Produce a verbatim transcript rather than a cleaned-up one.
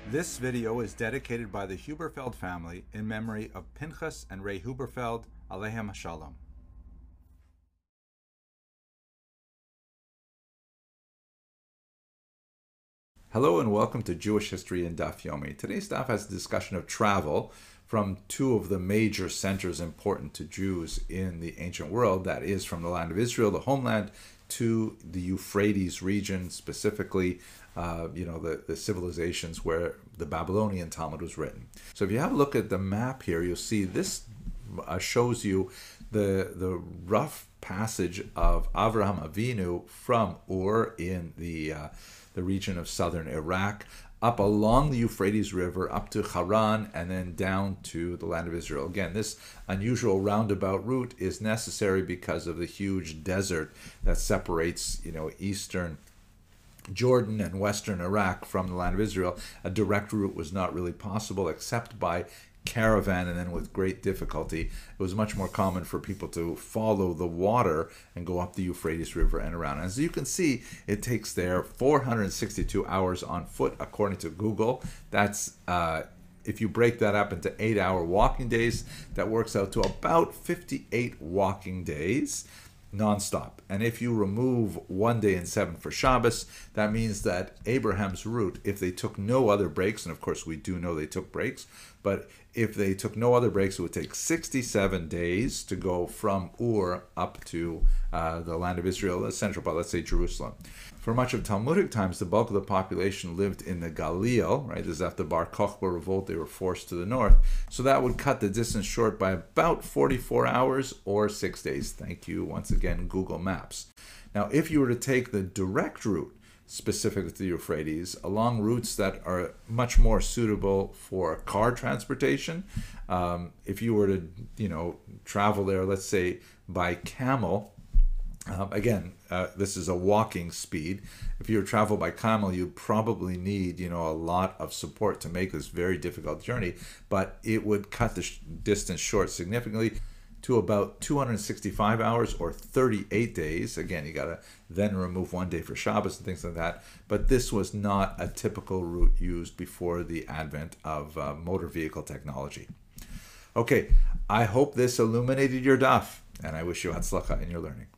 This video is dedicated by the Huberfeld family in memory of Pinchas and Ray Huberfeld, Aleichem Shalom. Hello and welcome to Jewish History in Daf Yomi. Today's daf has a discussion of travel from two of the major centers important to Jews in the ancient world, that is from the land of Israel, the homeland, to the Euphrates region, specifically uh, you know, the, the civilizations where the Babylonian Talmud was written. So if you have a look at the map here, you'll see this uh, shows you the, the rough passage of Avraham Avinu from Ur in the uh, the region of southern Iraq, up along the Euphrates River, up to Haran, and then down to the land of Israel. Again, this unusual roundabout route is necessary because of the huge desert that separates, you know, eastern Jordan and western Iraq from the land of Israel. A direct route was not really possible except by caravan, and then with great difficulty. It was much more common for people to follow the water and go up the Euphrates River and around. As you can see, it takes there four hundred sixty-two hours on foot, according to Google. That's uh, if you break that up into eight-hour walking days, that works out to about fifty-eight walking days non-stop. And if you remove one day and seven for Shabbos, that means that Abraham's route, if they took no other breaks, and of course we do know they took breaks, but if they took no other breaks, it would take sixty-seven days to go from Ur up to uh, the land of Israel, the central part, let's say Jerusalem. For much of Talmudic times, the bulk of the population lived in the Galil, right? This is after Bar Kokhba revolt, they were forced to the north. So that would cut the distance short by about forty-four hours or six days. Thank you once again, Google Maps. Now, if you were to take the direct route, specific to the Euphrates, along routes that are much more suitable for car transportation. Um, if you were to, you know, travel there, let's say by camel, um, again, uh, this is a walking speed. If you were to travel by camel, you probably need, you know, a lot of support to make this very difficult journey, but it would cut the sh- distance short significantly to about two hundred sixty-five hours or thirty-eight days. Again, you got to then remove one day for Shabbos and things like that. But this was not a typical route used before the advent of uh, motor vehicle technology. Okay, I hope this illuminated your daf, and I wish you hatzlacha in your learning.